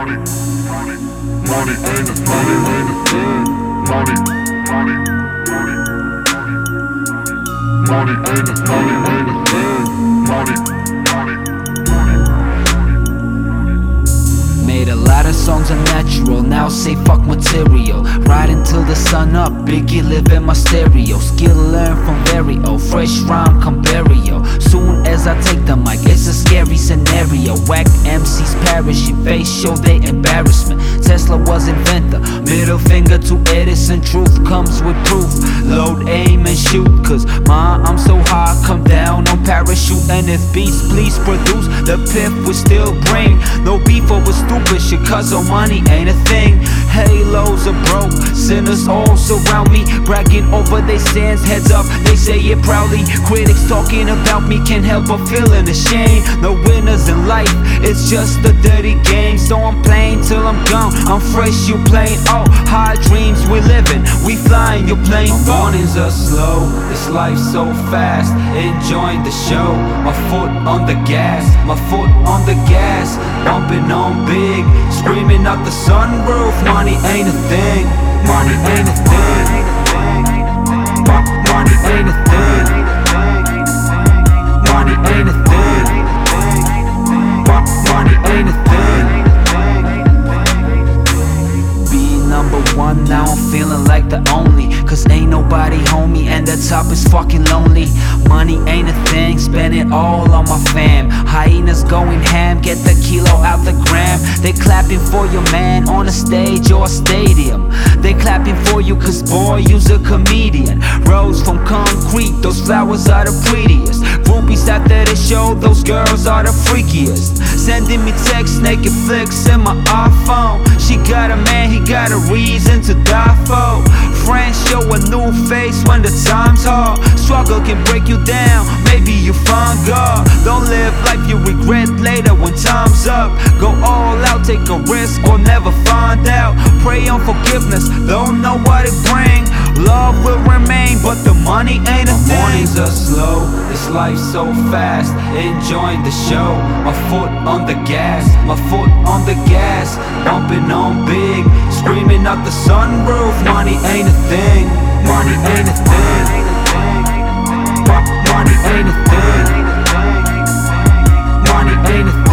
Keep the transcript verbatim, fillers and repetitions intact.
money, money, money ain't a money ain't a thing. Money, money, money, money ain't a money ain't a thing. Money, money, money, money. Made a lot of songs unnatural, now say fuck material. Riding till the sun up, Biggie live in my stereo. Skill learned from Vario, fresh rhyme come burial. Soon as I take the mic, it's a scary scenario. Whack M Cs perish, your face show their embarrassment. Tesla was inventor, middle finger to Edison. Truth comes with proof, load, aim and shoot. Cause ma, I'm so high, come down on parachute. And if beats please produce, the pimp will still bring. No beef over stupid shit, cause oh money ain't a thing. Halos are broke, sinners all surround me, bragging over they sins, heads up, they say it proudly. Critics talking about me, can't help but feeling ashamed. No winners in life, it's just a dirty game. So I'm playing till I'm gone, I'm fresh, you plain. Oh, high dreams we living, we flying, you plain. My mornings are slow, this life so fast, enjoying the show. My foot on the gas, my foot on the gas, bumping on big, screaming out the sunroof. Money ain't a thing, money ain't a thing, Mo- money ain't a thing, money ain't a thing, Mo- money ain't a thing. Being number one, now I'm feeling like the only, cause ain't nobody homie and the top is fucking lonely. Money ain't a thing, spend it all on my fam. Hyenas going ham, get the kilo out the gram. They clapping for your man on a stage or a stadium. They clapping for you cause boy, you's a comedian. Rose from concrete, those flowers are the prettiest. Groupies after the show, those girls are the freakiest. Sending me text, naked flicks in my iPhone. She got a man, he got a reason to die for. Friends show a new face when the time's hard. Struggle can break you down, maybe you find God. Don't live life you regret later when time's up. Go all out, take a risk or never find out. Pray on forgiveness, don't know what it brings. Love will remain, but the money ain't a thing. My mornings are slow, this life so fast, enjoying the show. My foot on the gas, my foot on the gas, bumping on big, screaming out the sunroof. Money ain't a thing, money ain't a thing, Mo- money ain't a thing, money ain't a thing.